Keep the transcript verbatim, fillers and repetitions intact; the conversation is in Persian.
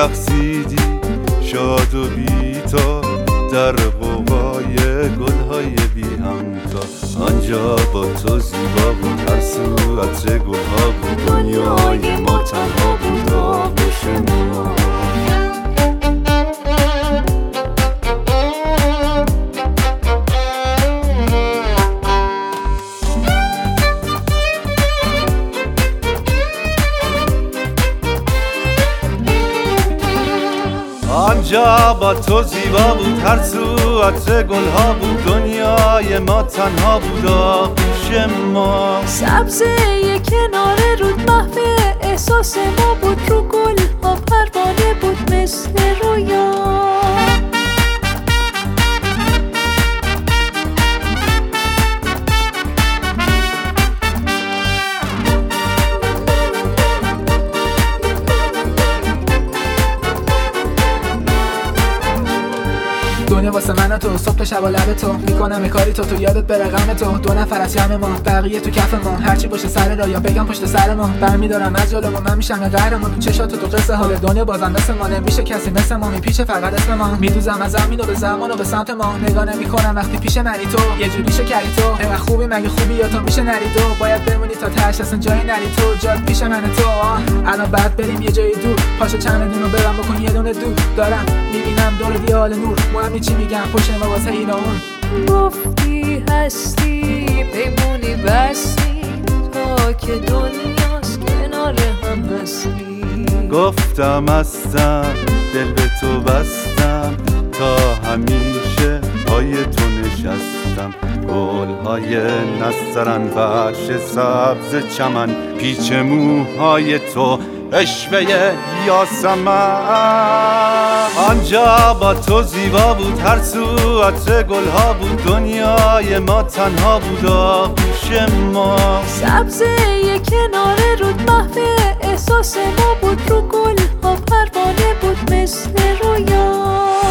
رقصیدی شاد و بیتا در قوقای گلهای بی همتا. آنجا با تو زیبا بود، هر سو عطر گلها بود، دنیای ما تنها بود آغوش ما. آنجا با تو زیبا بود، هر سو عطر گلها بود، دنیای ما تنها بود آغوش ما. سبزه کنار رود محو احساس ما بود، رو گل ها پروانه بود مثل رویا. دنیا واسه من تو، صبح تا شب و لب تو، میکنم یه کاری تو تو یادت بره غم تو. دو نفر از جمع ما، بقیه تو کف ما، هرچی باشه سر را یا بگم پشت سر ما. برمیدارم از جلو ما، من میشم قهرمان. تو چشات تو قصه حال دنیا بازم مثل ما، نمیشه کسی مثل ما، میپیچه فقط اسم ما. میدوزم از زمین و به زمان و به سمت ما، نگاه نمیکنم وقتی پیش منی تو. یه جوری شکری تو، انقدر خوبی مگه خوبی یا تو میشه نری تو. باید بمونی تا تهش اصلا جایی نری تو، جات پیش من تو. الان بعد بریم یه جای دور، پاشو چمدونو ببن بکن یه دونه دور. دارم میبینم دور دیال نور، مهمی چی میگم پشت ما واسه این اون. گفتی هستی بمونی بستی تا که دنیاست کنار هم هستی. گفتم هستم دل به تو بستم، تا همیشه پای تو نشستم. گلهای نسترن فرش سبز چمن، پیچ موهای تو عشوه یاسمن. آنجا با تو زیبا بود، هر سو عطر گلها بود، دنیای ما تنها بود آغوش ما. سبزه کنار رود محو احساس ما بود، رو گل ها پروانه بود مثل رویا.